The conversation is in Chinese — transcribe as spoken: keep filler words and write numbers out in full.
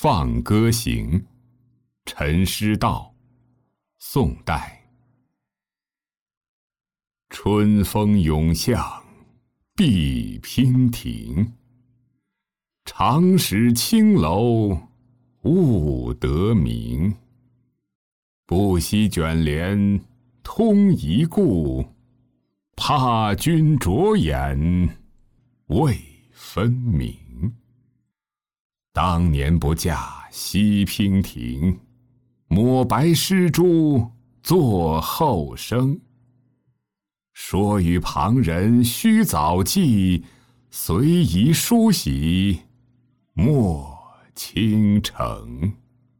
放歌行》陈师道，宋代。春风涌向碧娉婷，长使青楼误得名。不惜卷帘通一顾，怕君着眼未分明。当年不嫁西娉婷，抹白施朱作后生。说与旁人须早记，随宜梳洗莫倾城。